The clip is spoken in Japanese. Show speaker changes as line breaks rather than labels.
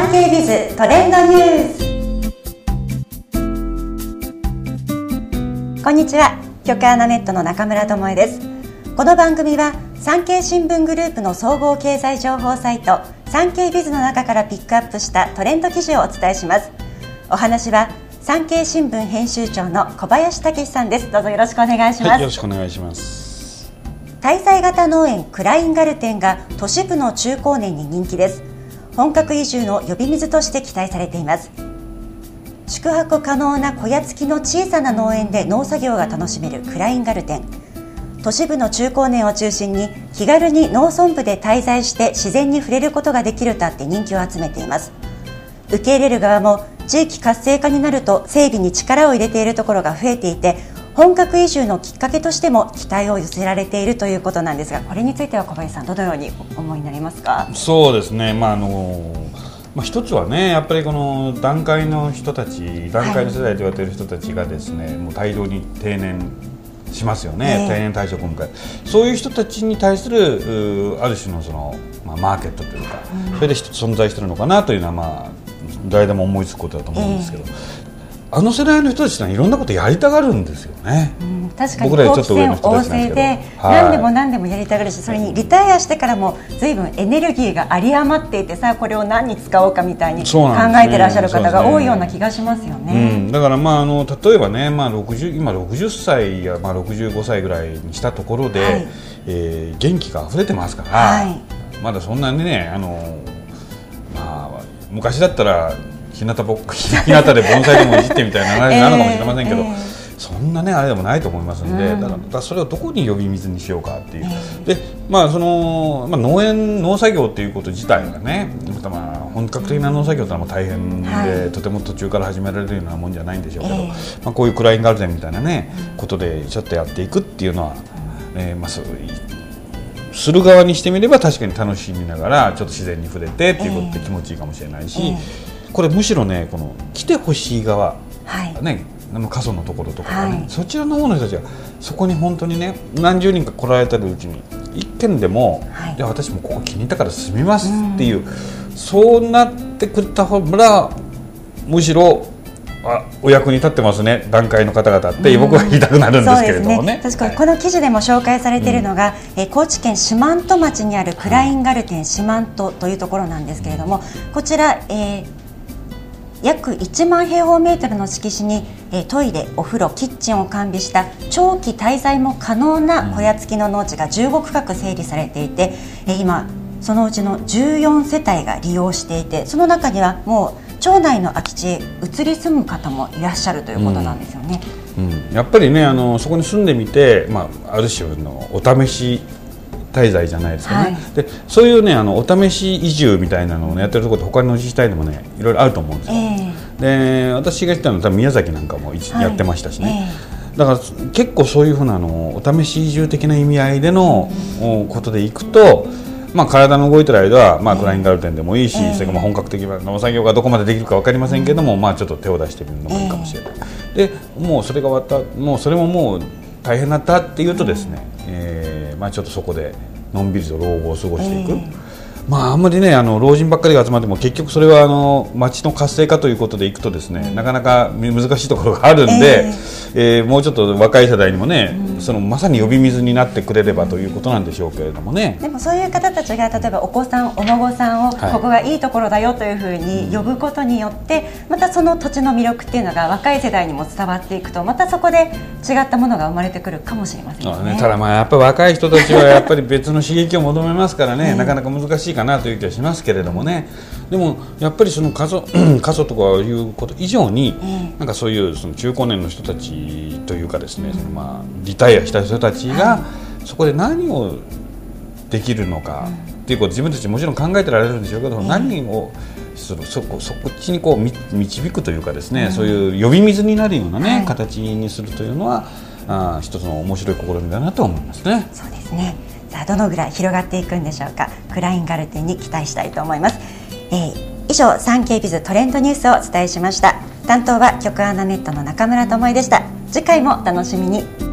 産経ビズトレンドニュース。こんにちは、局アナネットの中村智恵です。この番組は産経新聞グループの総合経済情報サイト産経ビズの中からピックアップしたトレンド記事をお伝えします。お話は産経新聞編集長の小林武史さんです。どうぞよろしくお願いします。
はい、よろしくお願いします。
滞在型農園クラインガルテンが都市部の中高年に人気です。本格移住の呼び水として期待されています。宿泊可能な小屋付きの小さな農園で農作業が楽しめるクラインガルテン。都市部の中高年を中心に気軽に農村部で滞在して自然に触れることができるとあって人気を集めています。受け入れる側も地域活性化になると整備に力を入れているところが増えていて、本格移住のきっかけとしても期待を寄せられているということなんですが、これについては小林さんどのようにお思いになりますか？
そうですね、一つはね、やっぱりこの団塊の人たち、団塊の世代と言われている人たちがですね、もう大量に定年しますよね、定年退職を迎え、そういう人たちに対するある種のマーケットというか、それで一つ存在しているのかなというのは、誰でも思いつくことだと思うんですけど、あの世代の人たちはいろんなことやりたがるんですよね。
確かに好奇心旺盛で何でも何でもやりたがるし、それにリタイアしてからも随分エネルギーが有り余っていて、さあこれを何に使おうかみたいに考えてらっしゃる方が多いような気がしますよね。
だから例えばね、今60歳や65歳ぐらいにしたところで、元気が溢れてますから、まだそんなにね、昔だったら日向で盆栽でもいじってみたいな話なのかもしれませんけど、そんなねあれでもないと思いますので、だからそれをどこに呼び水にしようかっていう、で農作業っていうこと自体がね、本格的な農作業というのは大変で、とても途中から始められるようなもんじゃないんでしょうけど、こういうクラインガルテンみたいなねことでちょっとやっていくっていうのは、する側にしてみれば確かに楽しみながらちょっと自然に触れてっていうことって気持ちいいかもしれないし、これむしろね、この来てほしい側、過疎のところとかね、そちらの方の人たちがそこに本当にね、何十人か来られてるうちに一軒でも、いや私もここ気に入ったから住みますっていう、そうなってくれた方がむしろお役に立ってますね、団塊の方々って僕は言いたくなるんですけれどもね。
確かにこの記事でも紹介されているのが、高知県四万十町にあるクラインガルテン四万十というところなんですけれども、こちら、約1万平方メートルの敷地に、トイレ、お風呂、キッチンを完備した長期滞在も可能な小屋付きの農地が15区画整理されていて、今そのうちの14世帯が利用していて、その中にはもう町内の空き地へ移り住む方もいらっしゃるということなんですよね。
やっぱりね、そこに住んでみて、ある種のお試し滞在じゃないですかね、でそういうね、お試し移住みたいなのを、やってるところって他の自治体でもねいろいろあると思うんですよ、で私が言ったのは多分宮崎なんかもやってましたしね、だから結構そういうふうなお試し移住的な意味合いでのことでいくと、体の動いてる間は、クラインガルテンでもいいし、それから本格的な農作業がどこまでできるか分かりませんけども、ちょっと手を出してみるのもいいかもしれない、でもうそれが終わった、もうそれももう大変だったっていうとですね、ちょっとそこでのんびりと老後を過ごしていく、あんまりね老人ばっかりが集まっても結局それは町の活性化ということでいくとですね、なかなか難しいところがあるんで、もうちょっと若い世代にもね、まさに呼び水になってくれればということなんでしょうけれどもね。
でもそういう方たちが例えばお子さんお孫さんをここがいいところだよというふうに呼ぶことによって、またその土地の魅力っていうのが若い世代にも伝わっていくと、またそこで違ったものが生まれてくるかもしれませんね。
ただやっぱり若い人たちはやっぱり別の刺激を求めますからね、なかなか難しいかなという気がしますけれどもね。でもやっぱりその過疎とかいうこと以上に、なんかそういう中高年の人たちというかですね、リタイアした人たちがそこで何をできるのかっていうことを自分たちもちろん考えてられるんでしょうけど、何をそっちに導くというかですね、そういう呼び水になるようなね、形にするというのは一つの面白い試みだなと思いますね。
そうですね。さあどのぐらい広がっていくんでしょうか。クラインガルテンに期待したいと思います。以上産経ビズトレンドニュースをお伝えしました。担当は局アナネットの中村智恵でした。次回もお楽しみに。